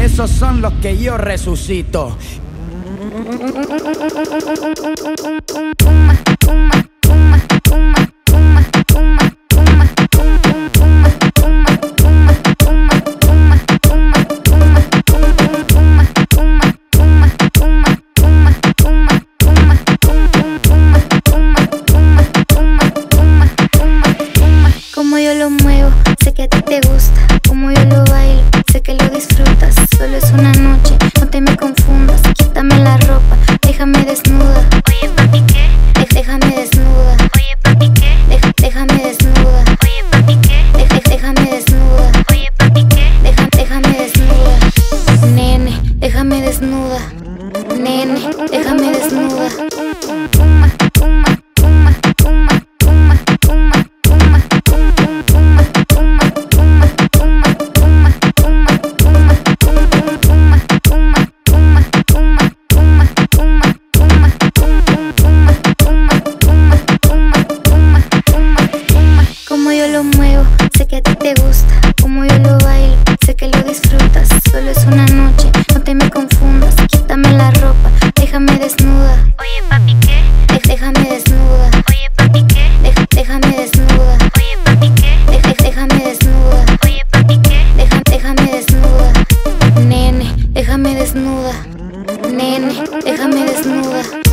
esos son los que yo resucito. Como yo lo muevo, sé que a ti te gusta. Como yo lo bailo, sé que lo disfrutas. Solo es una noche, no te me confundas. Quítame la ropa, déjame desnuda. Oye papi, ¿qué? Déjame desnuda. Oye papi, ¿qué? Déjame desnuda. Oye papi, ¿qué? Déjame desnuda. Oye papi, ¿qué? Déjame desnuda. Nene, déjame desnuda. Nene, déjame desnuda. Como yo lo muevo, sé que a ti te gusta. Como yo lo bailo, sé que lo disfrutas. Solo es una noche, no te me confundas. Quítame la ropa, déjame desnuda. Oye papi, ¿qué? Déjame desnuda. Oye papi, ¿qué? Déjame desnuda. Oye papi, ¿qué? Déjame desnuda. Oye papi, ¿qué? Déjame desnuda. Nene, déjame desnuda. Nene, déjame desnuda.